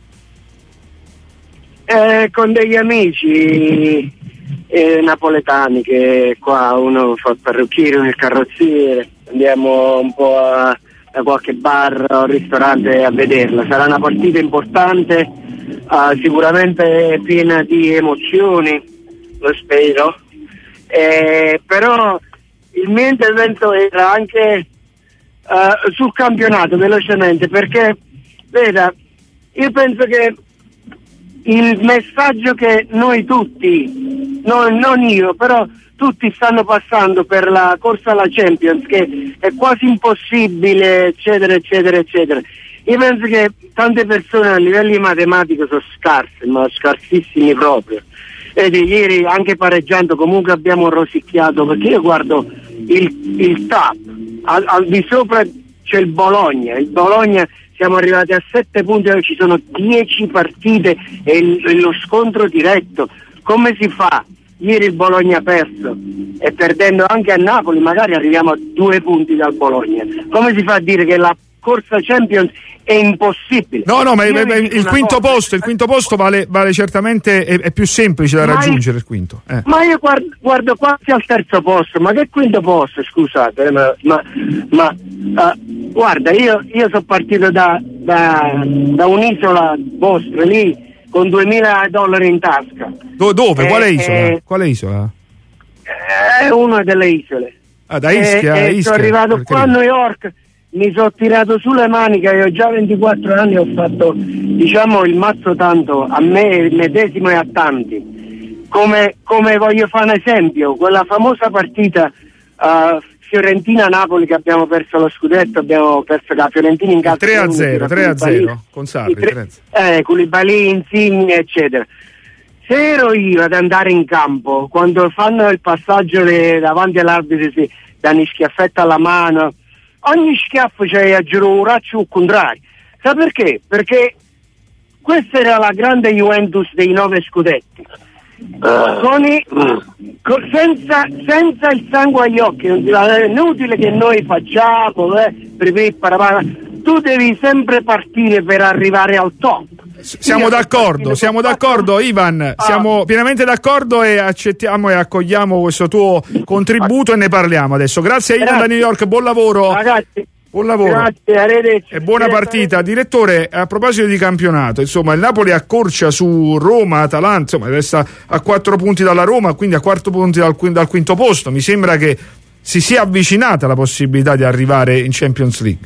Con degli amici napoletani, che qua uno fa il parrucchiere, uno il carrozziere. Andiamo un po' da qualche bar o ristorante a vederla. Sarà una partita importante, sicuramente piena di emozioni, lo spero. Però il mio intervento era anche sul campionato, velocemente, perché veda, io penso che il messaggio che noi tutti, non io, però tutti stanno passando per la corsa alla Champions, che è quasi impossibile, eccetera. Io penso che tante persone a livelli matematici sono scarse, ma scarsissimi proprio. Ed ieri, anche pareggiando, comunque abbiamo rosicchiato, perché io guardo il top, al di sopra c'è il Bologna, siamo arrivati a 7 punti, ci sono 10 partite e lo scontro diretto. Come si fa? Ieri il Bologna ha perso, e perdendo anche a Napoli magari arriviamo a 2 punti dal Bologna. Come si fa a dire che la corsa Champions è impossibile? No, ma il quinto posto vale certamente, è più semplice da raggiungere il quinto. Ma io guardo quasi al terzo posto, ma che quinto posto, scusate, guarda, io sono partito da un'isola vostra lì con $2.000 in tasca. Dove? Quale isola? È una delle isole. Da Ischia. Sono arrivato qua a New York, mi sono tirato sulle maniche, io ho già 24 anni, ho fatto, il mazzo tanto a me medesimo e a tanti. Come voglio fare un esempio, quella famosa partita Fiorentina-Napoli, che abbiamo perso lo scudetto, abbiamo perso la Fiorentina in casa 3-0 con Sarri, Koulibaly, Insigne, eccetera. Se ero io ad andare in campo, quando fanno il passaggio davanti all'arbitro, si danno schiaffetta alla mano, ogni schiaffo c'è a giro un braccio contrario. Sa perché? Perché questa era la grande Juventus dei 9 scudetti. Senza il sangue agli occhi, è inutile che noi facciamo tu devi sempre partire per arrivare al top. Siamo d'accordo Ivan, siamo pienamente d'accordo e accettiamo e accogliamo questo tuo contributo e ne parliamo adesso. Grazie Ivan da New York, buon lavoro. Ragazzi, buon lavoro. Grazie, arrivederci. E buona partita. Direttore, a proposito di campionato, insomma, il Napoli accorcia su Roma, Atalanta, insomma, resta a 4 punti dalla Roma, quindi a 4 punti dal quinto posto. Mi sembra che si sia avvicinata la possibilità di arrivare in Champions League.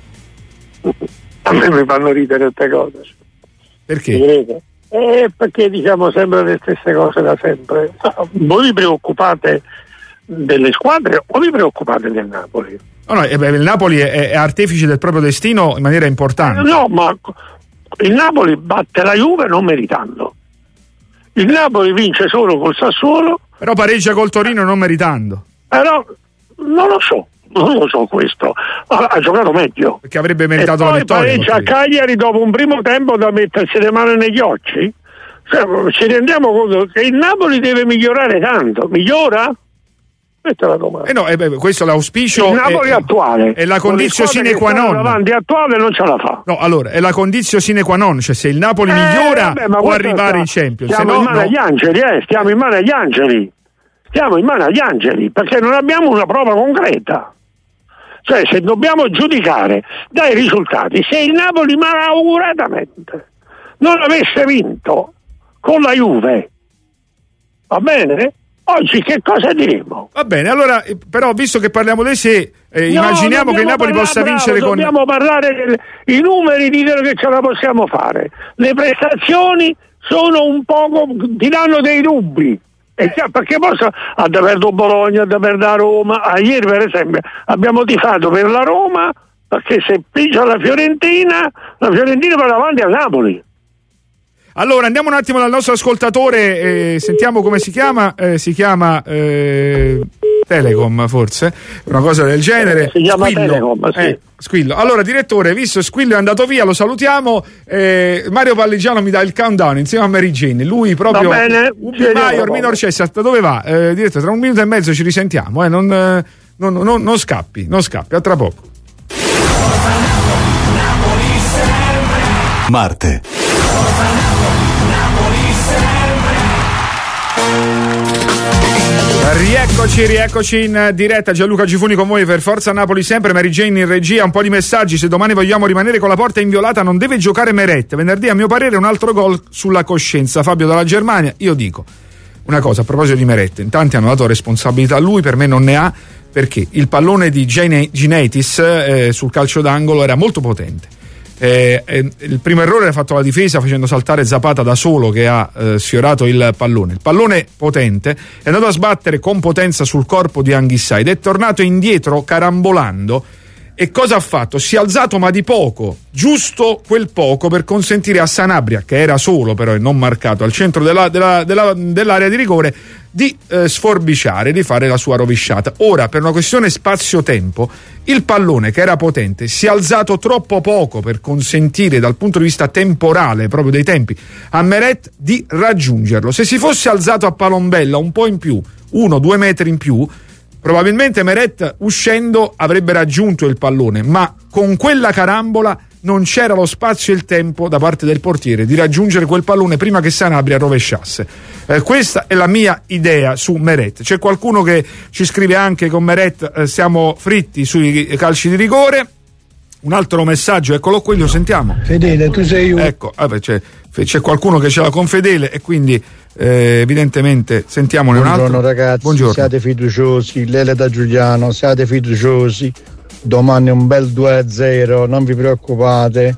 A me mi fanno ridere queste cose. Perché? Perché diciamo sempre le stesse cose da sempre. Voi vi preoccupate delle squadre o vi preoccupate del Napoli? Il Napoli è artefice del proprio destino in maniera importante. No, ma il Napoli batte la Juve non meritando. Il Napoli vince solo col Sassuolo. Però pareggia col Torino non meritando. Però non lo so questo. Ha giocato meglio. Perché avrebbe meritato la vittoria. Poi pareggia a Cagliari dopo un primo tempo da mettersi le mani negli occhi. Cioè, ci rendiamo conto che il Napoli deve migliorare tanto. Migliora? Questa è la domanda. Questo è l'auspicio. Il Napoli attuale è la condizio sine qua non. Davanti attuale non ce la fa. No, allora è la condizio sine qua non, cioè se il Napoli migliora può arrivare in Champions. Stiamo in mano agli angeli, stiamo in mano agli angeli. Stiamo in mano agli angeli perché non abbiamo una prova concreta. Cioè, se dobbiamo giudicare dai risultati, se il Napoli malauguratamente non avesse vinto con la Juve, va bene? Oggi che cosa diremo? Va bene, allora, però visto che parliamo di sé, immaginiamo che il Napoli possa vincere con... Dobbiamo parlare dei numeri, dire che ce la possiamo fare. Le prestazioni sono un poco, ti danno dei dubbi. Perché posso ha perduto Bologna, ha perduto Roma. Ieri per esempio abbiamo tifato per la Roma perché se pigia la Fiorentina va davanti al Napoli. Allora andiamo un attimo dal nostro ascoltatore, sentiamo come si chiama, Telecom forse, una cosa del genere. Si chiama Squillo. Telecom, sì. Squillo. Allora direttore, visto Squillo è andato via, lo salutiamo, Mario Palligiano mi dà il countdown insieme a Mary Jane, lui proprio va bene, Maior Minor Cessa, dove va? Direttore, tra un minuto e mezzo ci risentiamo, non scappi, a tra poco. Marte. Rieccoci in diretta, Gianluca Gifuni con voi per Forza Napoli sempre, Mary Jane in regia, un po' di messaggi, se domani vogliamo rimanere con la porta inviolata non deve giocare Meret, venerdì a mio parere un altro gol sulla coscienza. Fabio dalla Germania, io dico una cosa a proposito di Meret, in tanti hanno dato responsabilità a lui, per me non ne ha, perché il pallone di Gineitis sul calcio d'angolo era molto potente. Il primo errore l'ha fatto la difesa facendo saltare Zapata da solo che ha sfiorato il pallone potente è andato a sbattere con potenza sul corpo di Anghissà ed è tornato indietro carambolando. E cosa ha fatto? Si è alzato ma di poco, giusto quel poco per consentire a Sanabria, che era solo però e non marcato al centro dell'area di rigore, di sforbiciare, di fare la sua rovesciata. Ora, per una questione spazio-tempo, il pallone che era potente si è alzato troppo poco per consentire dal punto di vista temporale, proprio dei tempi, a Meret di raggiungerlo. Se si fosse alzato a palombella un po' in più, 1-2 metri in più, probabilmente Meret uscendo avrebbe raggiunto il pallone, ma con quella carambola non c'era lo spazio e il tempo da parte del portiere di raggiungere quel pallone prima che Sanabria rovesciasse. Questa è la mia idea su Meret. C'è qualcuno che ci scrive anche con Meret siamo fritti sui calci di rigore. Un altro messaggio, eccolo qui, lo sentiamo. Fedele, tu sei io. Ecco, c'è qualcuno che ce l'ha con Fedele e quindi evidentemente sentiamone un altro. Buongiorno ragazzi, buongiorno. Siate fiduciosi, Lele da Giuliano, siate fiduciosi, domani un bel 2-0, non vi preoccupate,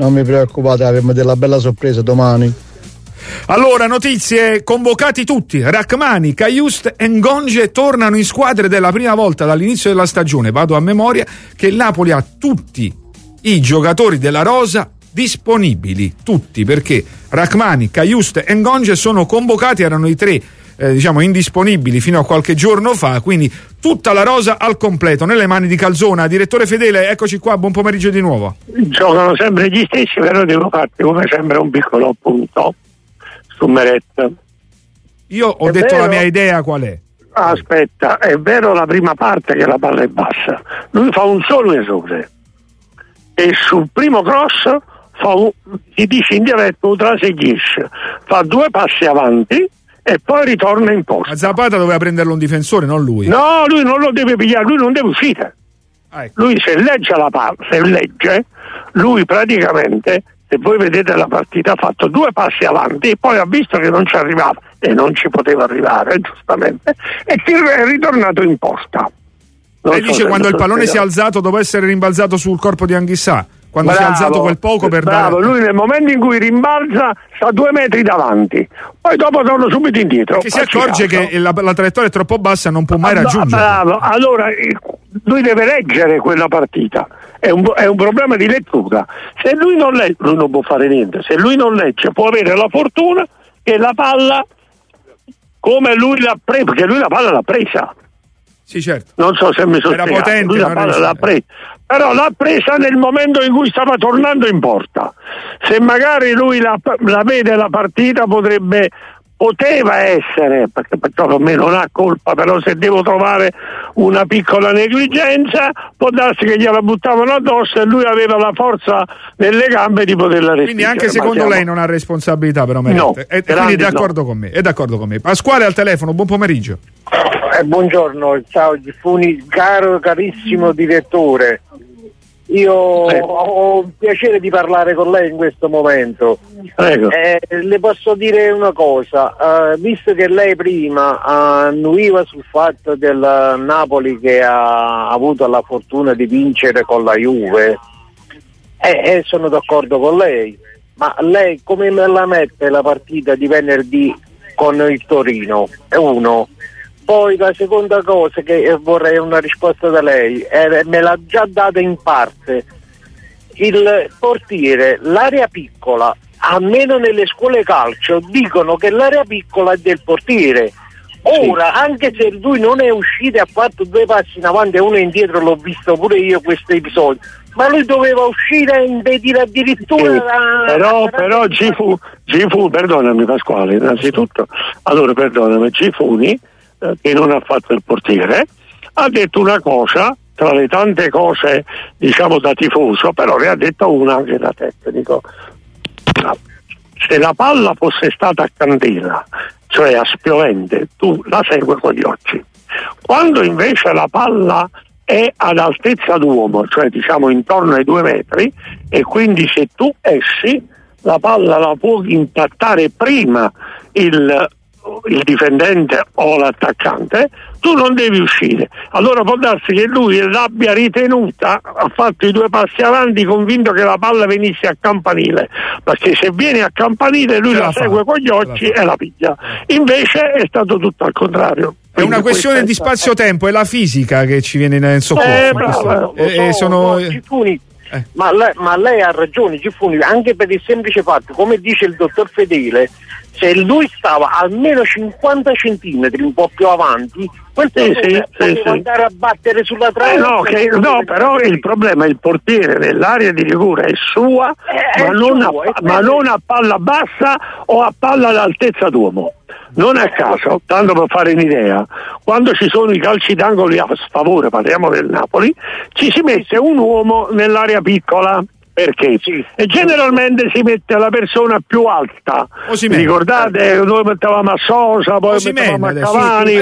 avremo della bella sorpresa domani. Allora, notizie, convocati tutti, Rachmani, Cajuste e Ngonge tornano in squadra ed è la prima volta dall'inizio della stagione, vado a memoria, che il Napoli ha tutti i giocatori della rosa disponibili, tutti, perché Rachmani, Cajuste e Ngonge sono convocati, erano i tre indisponibili fino a qualche giorno fa, quindi tutta la rosa al completo nelle mani di Calzona. Direttore Fedele, eccoci qua, buon pomeriggio di nuovo. Giocano sempre gli stessi, però devo farti come sempre un piccolo appunto su Meret. Io ho detto vero, la mia idea qual è? Aspetta, è vero la prima parte che la palla è bassa, lui fa un solo errore e sul primo cross si dice in dialetto utrasegliesce, fa 2 passi avanti e poi ritorna in posto. Ma Zapata doveva prenderlo un difensore, non lui. No, lui non lo deve pigliare, lui non deve uscire. Ecco. Lui se legge la palla, lui praticamente, se voi vedete la partita, ha fatto 2 passi avanti e poi ha visto che non ci arrivava e non ci poteva arrivare, giustamente, e è ritornato in posta. Lei dice quando il pallone si è alzato dopo essere rimbalzato sul corpo di Anghissà, quando si è alzato quel poco per dare... lui nel momento in cui rimbalza sta 2 metri davanti, poi dopo torna subito indietro, che si accorge che la traiettoria è troppo bassa e non può mai raggiungere. Bravo, allora lui deve leggere quella partita, è un problema di lettura. Se lui non legge, lui non può fare niente. Se lui non legge, può avere la fortuna che la palla, come lui l'ha presa, perché lui la palla l'ha presa. Sì, certo. Non so se mi sono spiegato. Potente, lui la palla l'ha presa, però l'ha presa nel momento in cui stava tornando in porta. Se magari lui la vede la partita potrebbe poteva essere, perché per me non ha colpa, però se devo trovare una piccola negligenza può darsi che gliela buttavano addosso e lui aveva la forza nelle gambe di poterla respingere. Quindi anche secondo lei non ha responsabilità, però Meret? No, quindi è d'accordo con me, è d'accordo con me. Pasquale al telefono, buon pomeriggio. Buongiorno, ciao Giffoni, carissimo direttore. Io ho il piacere di parlare con lei in questo momento. Prego. Le posso dire una cosa, visto che lei prima annuiva sul fatto del Napoli che ha avuto la fortuna di vincere con la Juve, sono d'accordo con lei, ma lei come me la mette la partita di venerdì con il Torino? È uno. Poi la seconda cosa che vorrei una risposta da lei, me l'ha già data in parte, il portiere, l'area piccola, almeno nelle scuole calcio dicono che l'area piccola è del portiere. Ora, anche se lui non è uscito e ha fatto 2 passi in avanti e uno indietro, l'ho visto pure io questo episodio, ma lui doveva uscire e impedire addirittura però ci fu, perdonami Pasquale, innanzitutto, allora perdonami, Gifuni, che non ha fatto il portiere, ha detto una cosa tra le tante cose diciamo da tifoso, però ne ha detto una anche da tecnico. Se la palla fosse stata a candela, cioè a spiovente, tu la segui con gli occhi. Quando invece la palla è ad altezza d'uomo, cioè diciamo intorno ai 2 metri, e quindi se tu esci la palla la può impattare prima il difendente o l'attaccante, tu non devi uscire. Allora può darsi che lui l'abbia ritenuta, ha fatto i 2 passi avanti convinto che la palla venisse a campanile, perché se viene a campanile lui la segue con gli occhi e la piglia. Invece è stato tutto al contrario. È una questione di spazio-tempo, è la fisica che ci viene in soccorso. Ma lei ha ragione Giffoni, anche per il semplice fatto, come dice il dottor Fedele, se lui stava almeno 50 centimetri un po' più avanti, poteva andare a battere sulla trave. No, però il problema è il portiere nell'area di rigore è sua, ma non a palla bassa o a palla all'altezza d'uomo. Non a caso, tanto per fare un'idea, quando ci sono i calci d'angolo a sfavore, parliamo del Napoli, ci si mette un uomo nell'area piccola. Perché? E generalmente si mette la persona più alta. Ricordate, noi mettevamo a Sosa, poi mettevamo a Cavani,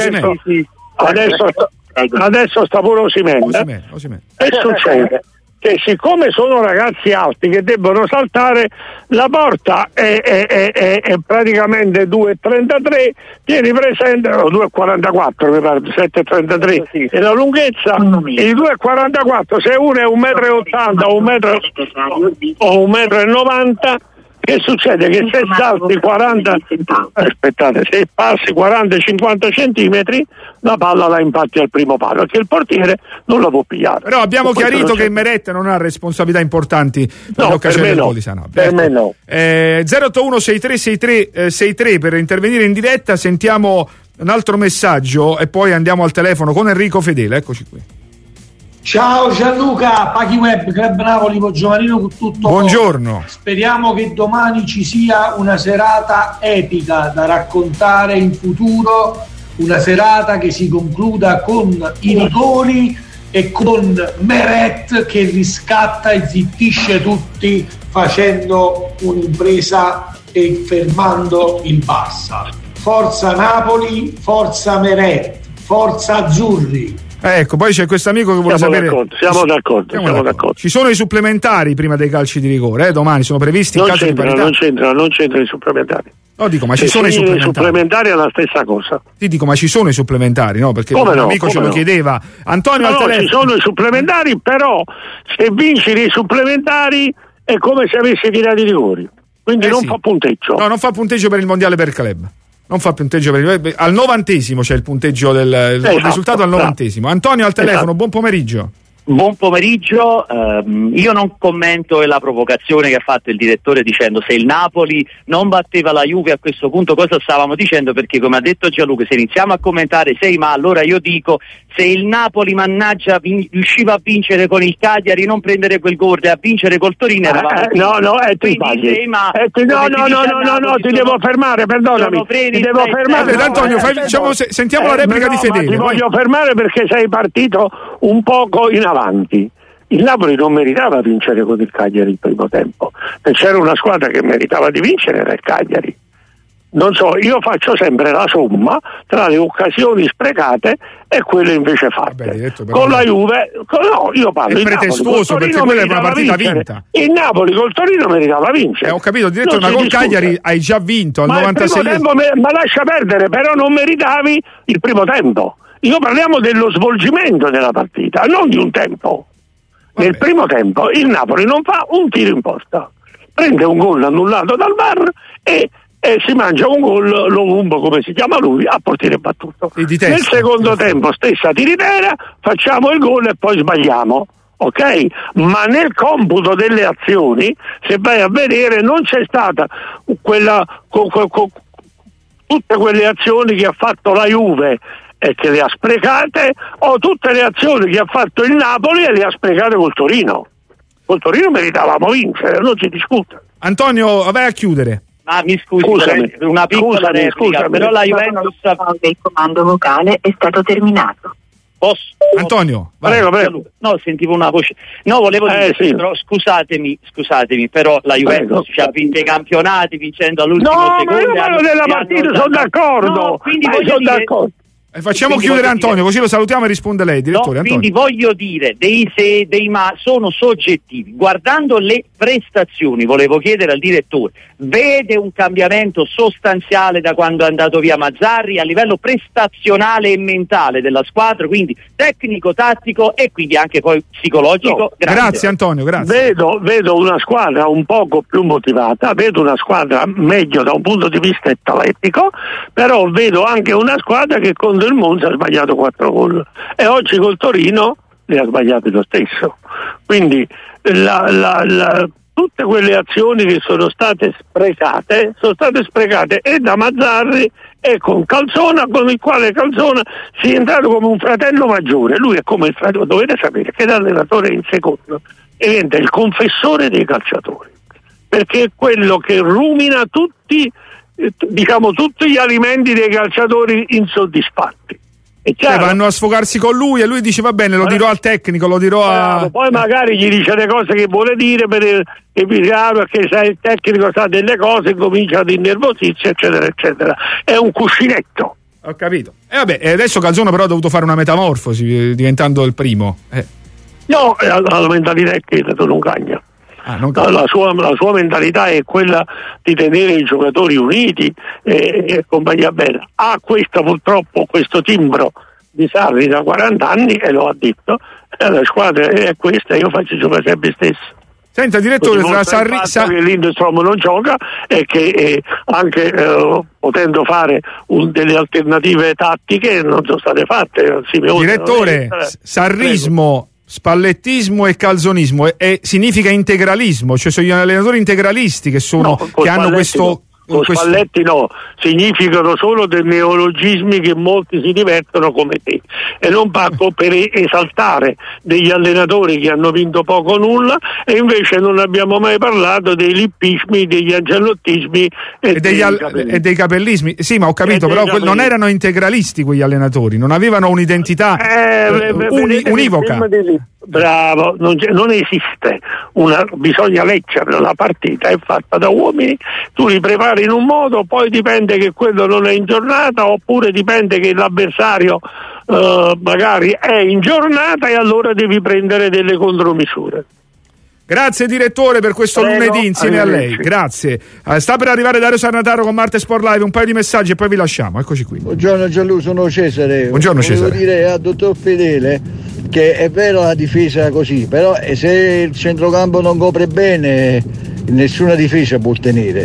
adesso sta pure Osimhen. E succede che siccome sono ragazzi alti che debbono saltare, la porta è praticamente 2,33, tieni presente, 2,44 mi pare, 7,33 e la lunghezza, i 2,44 se uno è 1,80 m o 1,90 m, che succede? Che se salti 40, se passi 40-50 centimetri, la palla la impatti al primo palo, perché il portiere non la può pigliare. Però abbiamo chiarito che Meret non ha responsabilità importanti per l'occasione del gol di Sanabria. Per me no. 081 6363 per intervenire in diretta. Sentiamo un altro messaggio e poi andiamo al telefono con Enrico Fedele. Eccoci qui. Ciao Gianluca, Paghi Web, Club Napoli, Giovanino con tutto. Buongiorno. Speriamo che domani ci sia una serata epica da raccontare in futuro, una serata che si concluda con i rigori e con Meret che riscatta e zittisce tutti facendo un'impresa e fermando il Barça. Forza Napoli, forza Meret, forza Azzurri. Ecco, poi c'è questo amico che vuole sapere. Siamo d'accordo. Ci sono i supplementari prima dei calci di rigore, domani sono previsti in caso di parità. Non c'entrano i supplementari. No, dico, ma ci sono i supplementari è la stessa cosa. Ti dico, ma ci sono i supplementari, no? Perché un amico ce lo chiedeva. Antonio al telefono. Ci sono i supplementari, però se vinci nei supplementari è come se avessi tirato i rigori. Quindi non fa punteggio. No, non fa punteggio per il mondiale per Caleb. Non fa punteggio al 90° c'è il punteggio del risultato al 90°. Antonio al telefono, buon pomeriggio. Buon pomeriggio, io non commento la provocazione che ha fatto il direttore dicendo se il Napoli non batteva la Juve a questo punto cosa stavamo dicendo, perché come ha detto Gianluca se iniziamo a commentare ma allora io dico se il Napoli mannaggia riusciva a vincere con il Cagliari, non prendere quel gol e a vincere col Torino eravamo ti devo fermare, perdonami, ti devo fermare. Antonio, sentiamo la replica di Fedele. Ti voglio fermare perché sei partito un poco in avanti. Il Napoli non meritava vincere con il Cagliari il primo tempo, se c'era una squadra che meritava di vincere era il Cagliari. Non so, io faccio sempre la somma tra le occasioni sprecate e quelle invece fatte. Con la Juve, io parlo è pretestuoso perché quella è una partita vinta. Il Napoli col Torino meritava vincere. Ho capito, direttore, ma col Cagliari hai già vinto al 96. Ma lascia perdere, però non meritavi il primo tempo. Io parliamo dello svolgimento della partita, non di un tempo. Nel primo tempo il Napoli non fa un tiro in porta, prende un gol annullato dal VAR e si mangia un gol, Lovumbo come si chiama lui, a portiere battuto. Nel secondo tempo stessa tiritera, facciamo il gol e poi sbagliamo, ok? Ma nel computo delle azioni, se vai a vedere, non c'è stata quella tutte quelle azioni che ha fatto la Juve e che le ha sprecate, o tutte le azioni che ha fatto il Napoli e le ha sprecate col Torino. Col Torino meritavamo vincere, non si discute. Antonio, vai a chiudere. Ma mi scusi, una piccola replica, però la Juventus il comando vocale è stato terminato. Posso? Antonio, prego. No, sentivo una voce. No, volevo dire, però scusatemi, però la Juventus ci ha vinto i campionati vincendo all'ultimo secondo. No, ma io della partita sono d'accordo. No, quindi d'accordo. Facciamo chiudere Antonio, così lo salutiamo e risponde lei, direttore. Quindi voglio dire, ma sono soggettivi. Guardando le prestazioni, volevo chiedere al direttore, vede un cambiamento sostanziale da quando è andato via Mazzarri a livello prestazionale e mentale della squadra, quindi tecnico, tattico e quindi anche poi psicologico? Grazie Antonio, grazie. Vedo una squadra un poco più motivata, vedo una squadra meglio da un punto di vista talettico, però vedo anche una squadra che contro il Monza ha sbagliato 4 gol e oggi col Torino li ha sbagliati lo stesso. Quindi tutte quelle azioni che sono state sprecate e da Mazzarri e con Calzona, con il quale Calzona si è entrato come un fratello maggiore. Lui è come il fratello, dovete sapere che l'allenatore in secondo diventa il confessore dei calciatori, perché è quello che rumina tutti gli alimenti dei calciatori insoddisfatti. Vanno a sfogarsi con lui e lui dice va bene, lo dirò al tecnico, lo dirò a... Poi magari gli dice le cose che vuole dire perché sai, il tecnico sa delle cose, comincia ad innervosirsi, eccetera eccetera. È un cuscinetto. Ho capito. E adesso Calzona però ha dovuto fare una metamorfosi diventando il primo. No, la mentalità è che tu non cagna. La sua mentalità è quella di tenere i giocatori uniti e compagnia bella. Ha purtroppo questo timbro di Sarri da 40 anni e lo ha detto, la squadra è questa, io faccio giocare sempre stesso. Senta direttore, tra Sarri che Lindstrom non gioca e che anche potendo fare delle alternative tattiche non sono state fatte. Direttore, sarrismo, spallettismo e calzonismo significa integralismo, cioè sono gli allenatori integralisti che hanno questo... Con Spalletti no, significano solo dei neologismi che molti si divertono come te, e non parlo per esaltare degli allenatori che hanno vinto poco o nulla, e invece non abbiamo mai parlato dei lippismi, degli angelottismi e dei capellismi. Sì, ma ho capito, però non erano integralisti quegli allenatori, non avevano un'identità univoca. Bravo, non esiste bisogna leggere, la partita è fatta da uomini, tu li prepari in un modo, poi dipende che quello non è in giornata, oppure dipende che l'avversario magari è in giornata, e allora devi prendere delle contromisure. Grazie direttore per questo lunedì insieme a lei, grazie. Sta per arrivare Dario Sarnataro con Marte Sport Live, un paio di messaggi e poi vi lasciamo, eccoci qui. Buongiorno Gianluca, sono Cesare. Buongiorno Cesare. Volevo dire al dottor Fedele che è vero la difesa così, però se il centrocampo non copre bene nessuna difesa può tenere.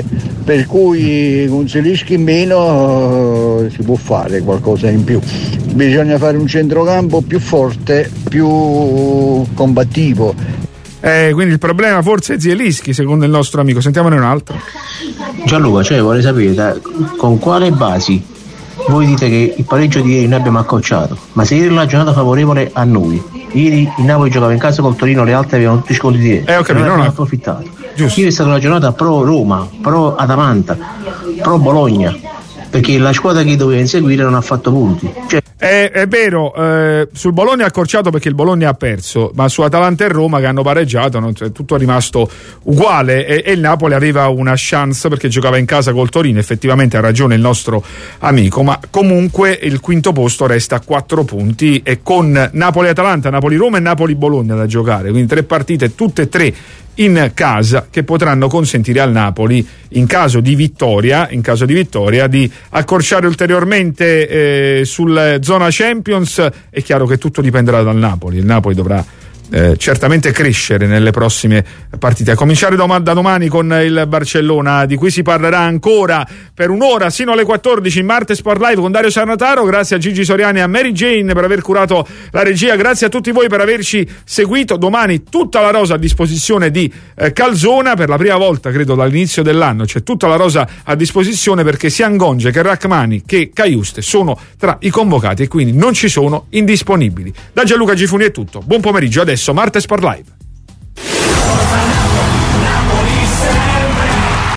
per cui con Zelinski in meno si può fare qualcosa in più. Bisogna fare un centrocampo più forte, più combattivo. Quindi il problema forse è Zielinski, secondo il nostro amico. Sentiamone un altro. Gianluca, vorrei sapere con quale basi voi dite che il pareggio di ieri noi abbiamo accocciato, ma se ieri la giornata favorevole a noi, ieri il Napoli giocava in casa col Torino, le altre avevano tutti sconti di ieri, ho capito, non approfittato. Giusto. Ieri è stata una giornata pro Roma, pro Atalanta, pro Bologna, perché la squadra che doveva inseguire non ha fatto punti. È vero, sul Bologna ha accorciato perché il Bologna ha perso, ma su Atalanta e Roma che hanno pareggiato tutto è rimasto uguale e il Napoli aveva una chance perché giocava in casa col Torino. Effettivamente ha ragione il nostro amico, ma comunque il quinto posto resta a 4 punti e con Napoli-Atalanta, Napoli-Roma e Napoli-Bologna da giocare, quindi 3 partite tutte e 3 in casa che potranno consentire al Napoli in caso di vittoria di accorciare ulteriormente sul zona Champions. È chiaro che tutto dipenderà dal Napoli, il Napoli dovrà certamente crescere nelle prossime partite, a cominciare da domani con il Barcellona, di cui si parlerà ancora per un'ora sino alle 14 in Marte Sport Live con Dario Sarnataro. Grazie a Gigi Soriani e a Mary Jane per aver curato la regia, grazie a tutti voi per averci seguito. Domani tutta la rosa a disposizione di Calzona, per la prima volta credo dall'inizio dell'anno c'è tutta la rosa a disposizione, perché sia Ngonge che Rachmani che Caiuste sono tra i convocati e quindi non ci sono indisponibili. Da Gianluca Gifuni è tutto, buon pomeriggio, adesso Marte Sport Live.